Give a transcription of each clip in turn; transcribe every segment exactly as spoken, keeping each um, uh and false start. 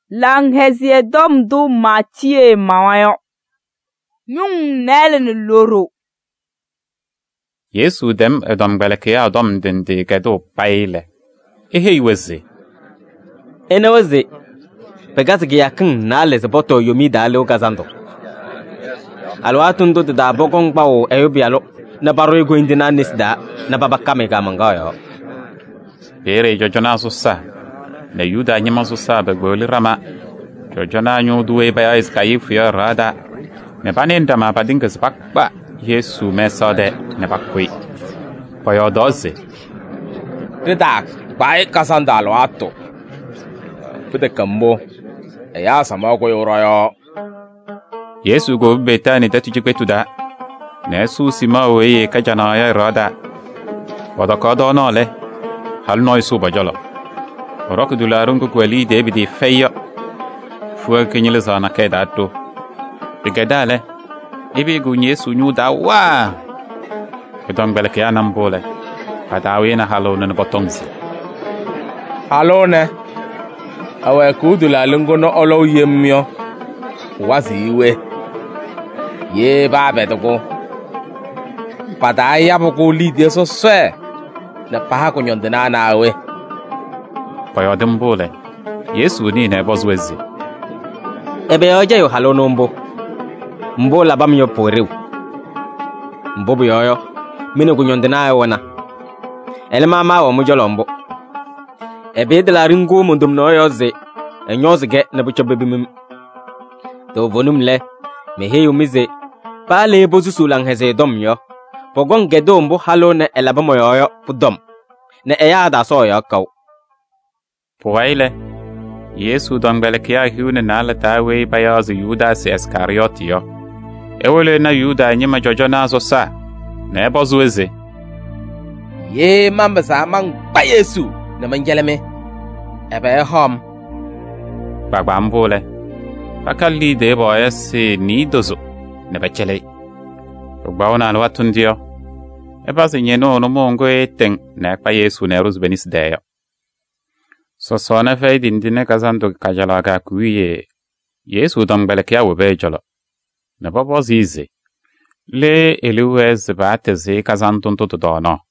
lang hezie dom du matie mawayo nyung nelen loro. Yesu dem edom gbelekia dom dende gedo paile. Ehe weze. Ene weze. Pegas giakin na les boto yomi da le gazando. Alwatun do da bogong bawo eyobialo na baro ego indina nisda na babaka mega mangayo. Bere jojona susa. Na yuda nyima susa begoli rama. Jojona nyu duwe baya iskayifu ya rada. Ne banenda ma badingas bakba. Yesu mesode ne bakwi. Poyo doze. Tidak, baik kasanda alwato. Pede kambo. Eya sama ko yoroyo. Yesu go beta ni tatu jikwetuda. Nesu sima oye kajana ya rada. Wadakodo no le. Hal no isu bajolo. Orok dularun ko kweli debidi feya. Fuwa kenyele zana kedato. Bigedale. Ibi gu Yesu nyuda wa. Kedong beleke anambole. Padawi na halo na botongsi. Halo ne. Awe kudula lungo no olo yemyo. Wazi iwe. Ye babe dogo. Padawi ya boko lide so swe. Na paha ko nyondena na awe. Payo dembole. Yesu ni ne bozwezi. Ebe oje yo halo nombo. Mbo la bam yo poreu. Mbo bu yoyo. Mino kunyondena awe wana. Ele mama wa mujolombo. Ebe de la ringo mundum no yoze. Enyoze ge na bucho bebimim. To vonum le. Me heyo mize. Pale bozu sulang heze dom yo. Pogon gedo mbo halo ne elabamo yoyo pudom. Ne eya da so yo kaw. Poile. Yesu dongbelekia hiune nala tawe bayazi Judas Iskariot yo. Ewele na Yuda nyima jojona zo sa. Na ebozu eze. Ye mamba sa mang ba Yesu na mangeleme. Ebe hom. Bagba mbole. Bakali de boya se ni dozo. Ne bachele. Bagba ona alwatun dio. Eba se nyeno no mongo eteng na pa Yesu na ruz benis deyo. So sona fay dindine kazando kajala ga kuye. Yesu dongbelekia webe jolo. Na babo zize. Le eluwez bateze kazanton to dono.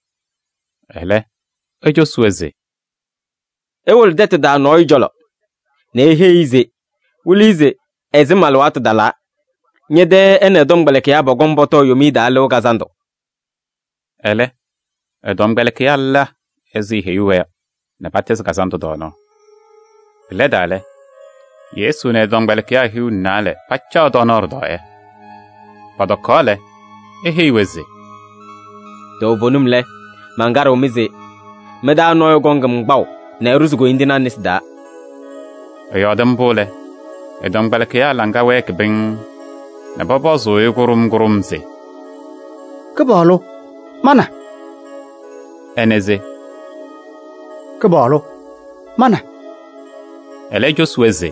Ele, ejo sueze. Ewol dete da no ijolo. Na ehe ize. Ulize ezimal watu dala. Nyede ene dongbeleke ya bogon boto yomi da le gazando. Ele, dongbeleke ya la ezi heyuwe na bateze kazanto dono. Ele dale. Yesu ne dongbeleke ya hiu nale pacha donor doe. Padokole ehe iweze. To vonum le. Mangaro mize. Meda no gongam gbaw na eruzugo indina nisda. Yodem bole. Edom balkia langa wek bing. Na babo zoe gurum gurumze. Kabalo. Mana? Eneze. Kabalo. Mana? Elejo sweze.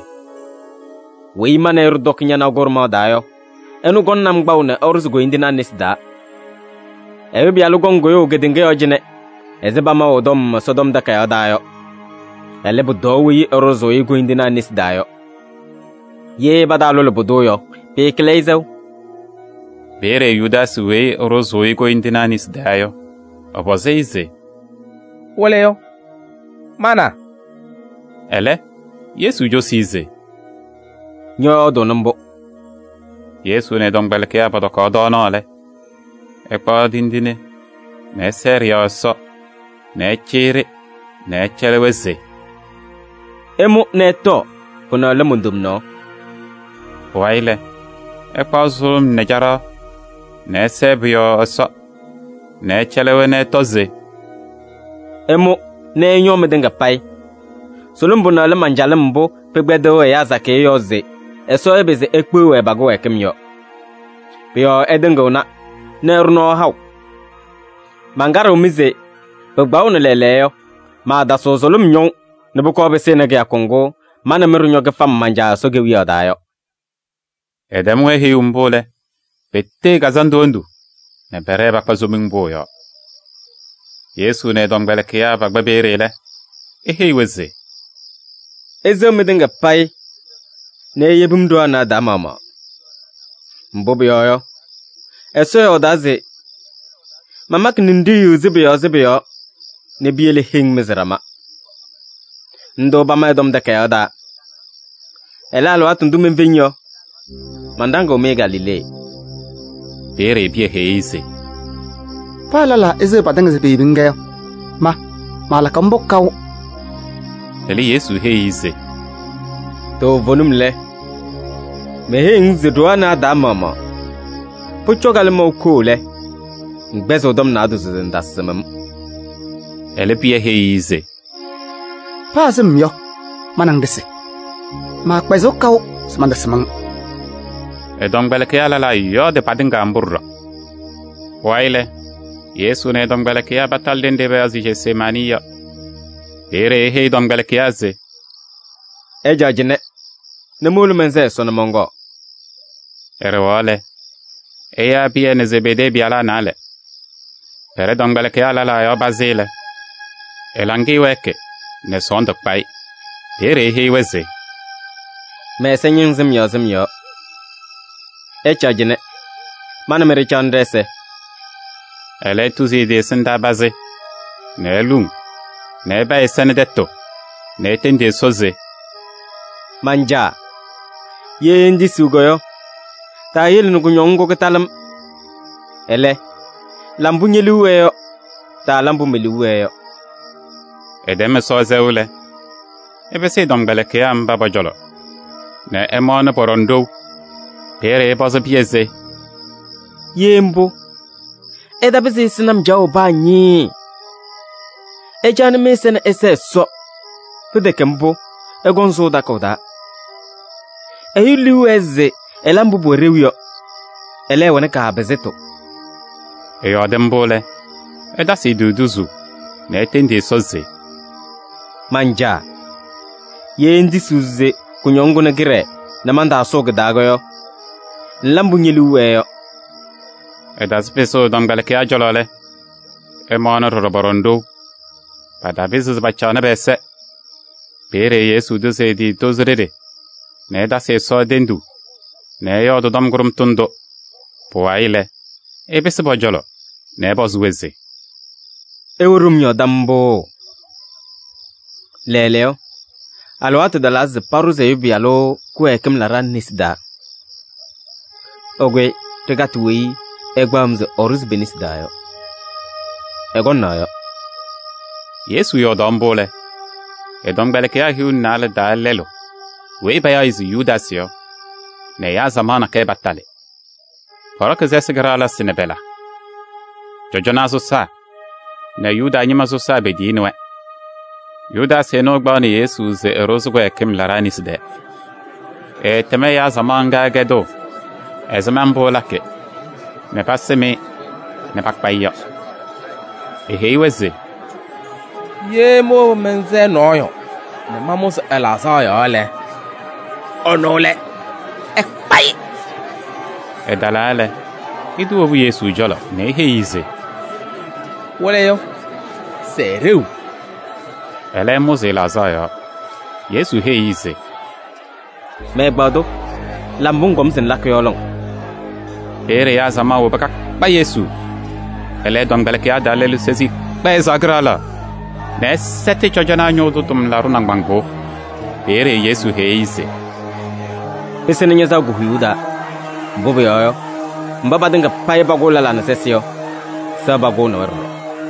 Wei mana erudok nyana gurma dayo. Enu gonnam gbaw na eruzugo indina nisda. Ewe bi alugongo yo gedenge ojine. Ezeba ma odom sodom daka ya dayo. Ele budo wi rozo igu indina nis dayo. Ye badalo le budo yo. Pe kleizo. Bere Judas we rozo igu indina nis dayo. Obozeize. Wole yo. Mana. Ele. Yesu josize. Nyo donambo. Yesu ne dongbelke abadoko donole. Ekpa dindine. Ne serioso. Ne chiri. Ne cheleweze. Emu ne to. Puna le mundum no. Waile. Ekpa zulum ne jara. Ne sebio so. Ne chelewe ne toze. Emu ne nyo medenga pai. Solumbu na le manjale mbo. Pegbedo ya zake yoze. Eso ebeze ekpewe bago ekemyo. Pio edengo na. Ne runo haw. Mangaro mize. Pegbawo ne leleyo. Ma da so solum nyon. Ne buko be senege ya Kongo. Mana meru nyoge fam manja soge wiyo dayo. Edemwe hi umbole. Pette gazandondu. Ne bere bakpa zomingbo yo. Yesu ne dongbelekia bakba berele. Ehe iweze. ezo midinga pai ne yebum do na da mama mbobi yoyo eso yo daze mama kindi yuzibi yo zibi yo ne biele hing mizrama ndo ba ma dom da ka da ela lo atundu menvenyo mandanga omega lile Pere bie heise Pala la eze padanga ze bibinga ma mala kambo kaw Eli Yesu heise to vonum le me hing zidwana da mama puchogal mo kole ngbezo dom na du zenda semam Ele bie heise Pa zem yo manang dese ma kwezo kaw smanda semang E dongbele ke ala la yo de padinga amburra Waile Yesu ne dongbele ke abatal dende be azije semaniya Pere he dongbele ke aze Eja jine ne mulu menze sona mongo Ere wale Eya bie ne zebede biala nale Pere dongbele ke ala la yo bazile Elangi weke ne sondok pai Pere he weze Me senyin zim yo zim yo Echa jine mana mere chandese Ele tuzi de senda baze Ne lung Ne ba esene detto Ne tende soze Manja Ye ndi sugoyo Ta yel nugu nyongo ketalam Ele Lambu nyeluweyo Ta lambu meluweyo Edeme soze ule Ebe se dongbele ke amba bajolo Ne emone porondo Pere bozo bieze Yembo Eda bizi sinam jao ba nyi Ejani mesene ese so Fide kembo Egonzo da koda Eyulu eze Elambu borewyo Ele wane ka abezeto Eyo dembole Eda si duduzu Ne tende soze Manja Ye ndi suze Kunyongo na gire Na manda asog dagoyo Lambu nyeluweyo Eda speso dongbele ke ajolole Emone roroborondo Pada bizu bachane bese Pere Yesu duze di dozrede Ne da se so dendu Ne yo do dom gurum tundo Poaile Ebe se bojolo Ne bozweze Eurum yo dambo Leleo Alwatu dalaz paruze yubi alo Kwe kem laran nisda Ogwe tegatuwi Egwamze oruz benisda yo Egon na yo Yesu yo dombole E dongbele ke ahiu nale da lelo We baya izu Yudas yo Ne ya zamana ke batale Porok zese grala sinebela Jojonazo sa Ne Yuda nyimazo sa bedinwe Yudas eno gbani Yesu ze erozugwe kim laranis de E teme ya zamanga gedo E zaman bolake Ne paseme Ne pakpaya E heiweze Ye mo menze noyo Ne mamus elasa yo le Onole Ekpai E dalale Idu obu Yesu jolo Ne heize Wole yo Sereu Ele muze lazaya Yesu heize Me gbado Lambungom sin lakyolong Pere ya zama wo baka ba Yesu Ele dongbele ke adalelu sezi Ba ezagrala Ne sete chojana nyodo tum laru nang bangbo Pere Yesu heize Pesene nyeza guhuyuda Bobo yoyo Mbaba dinga paye bago lala na sesio Sa bago na wero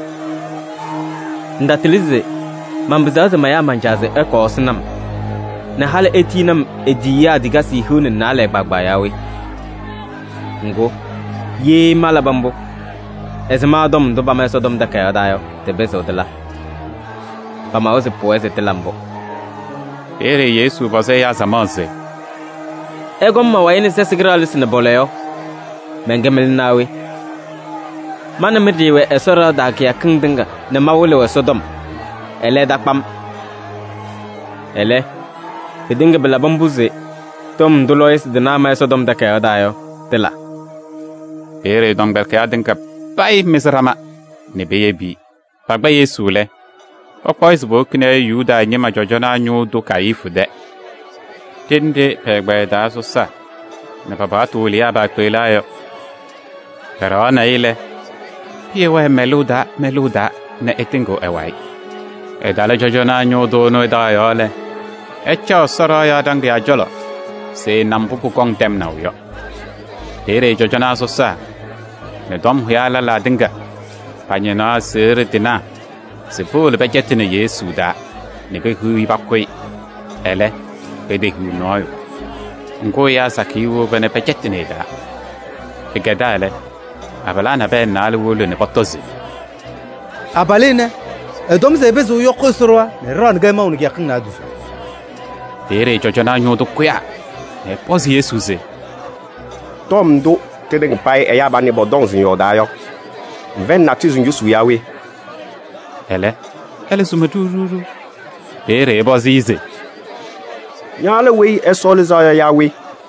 Ndatilize Mambizaze maya manjaze eko osinam Na hale etinam ediya digasi hunin nale bagbayawe Ngo Ye malabambo Ezema dom do bama eso dom da kaya dayo Te beso tela Bama oze poeze telambo Pere Yesu vaze ya zamaze Egon ma wayene sesigra alisine boleyo Mengemel nawe Mana midiwe esora da kia kingdinga Ne mawule we sodom Ele dakpam Ele Fidinga bela bambuze Tom dulois dinama eso dom da kaya dayo Tela Pere dongbele ke adinka Pai misrama Ne beye bi Pagba Yesu le Opois bokne Yuda nyema jojona nyudu kaifu de. Tende pegbe da so sa. Ne papa tu lia ba kwela yo. Pero na ile. Piewe meluda meluda ne etingo ewai. E dale jojona nyudu no da yo le. Echa sara ya dang dia jolo. Se nampuku kong tem na yo. Tere jojona so sa. Ne dom hya la la dinga. Panyana sir tina. Se pole ba jetine Yesu da. Ne be hui ba koi. Ele be de hu no. Ngo ya sakiwo bene ba jetine da. E gadale. Abalana be na le wolo ne botozi. Abalene. E dom ze bezu yo khosroa. Ne ran ga maunu ya khna du. Tere jojona nyodo kuya. Ne pozi Yesu ze. Tom do te de pai e ya ba ne bodon zin yo da yo. Ven na tizun yusu yawe. Ele, ele sumadururu. Tere bozize. Nyale we eso le za yawe.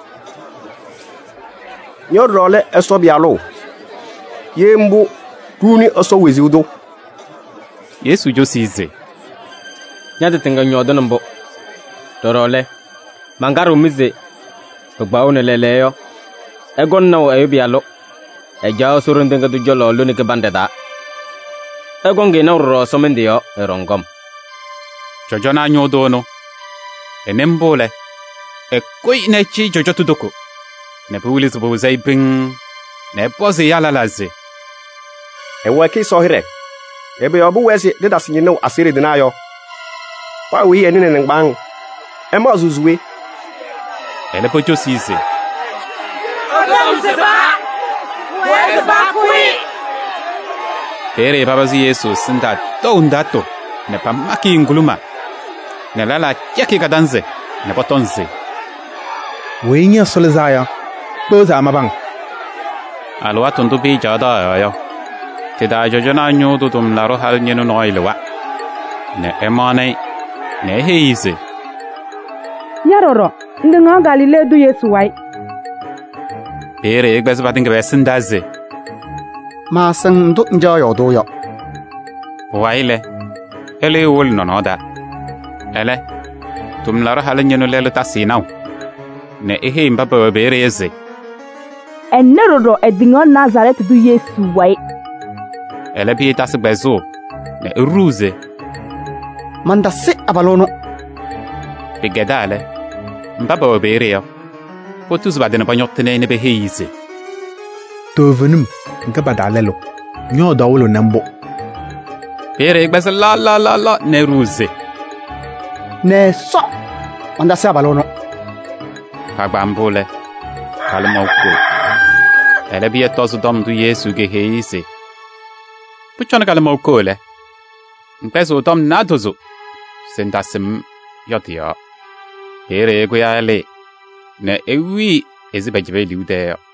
Nyo role eso bialo. Yembu tuni eso weziudo. Yesu josize. Nyade tenga nyodo nambo. Dorole. Mangaru mize. Ogbaone leleyo. Egon na o bialo. Eja surundenga du jolo luni ke bandeda. Egon ge na ro somendio erongom. Jojona nyodo no. Enembole. E koi ne chi jojo tudoko. Ne puli zubo zaiping. Ne pozi yala laze. E waki sohire. Ebe obu wesi de da sinyino asiri dinayo. Pa wi enine ngbang. E ma zuzuwe. Ele pojo size. Tere babazi Yesu sinda tondato. Ne pamaki nguluma. Ne lala cheki kadanze. Ne botonze. Wenya solezaya. Boza mabang. Alwa tundu bi jada yo. Tida jojona nyodo tum laro hal nyenu noilwa. Ne emane. Ne heize. Nyaroro, ndinga Galile du Yesu wai. Tere gbes badinga besindaze. Ma sang do nja yo do yo. Waile. Ele wol nonoda. Ele. Tum laro hal nyenu lelo tasinaw. Ne ehe mbaba bereze. Enero edinga Nazareth du Yesu wai. Ele bi tas bezo. Ne ruze. Manda se abalono. Bigedale. Mbaba bereyo. Potus badena banyotene ne beheize. Tovenum nga badalelo. Nyo dawlo nambo. Pere gbes la la la la ne ruze. Ne so. Manda se abalono. Pagbambole. Kalmoko. Ele bi etos dom du Yesu ge heize. Puchona kalmoko le. Mpeso dom nadozo. Sendasim yotia. Pere goyale. Ne ewi ezibajibe liude.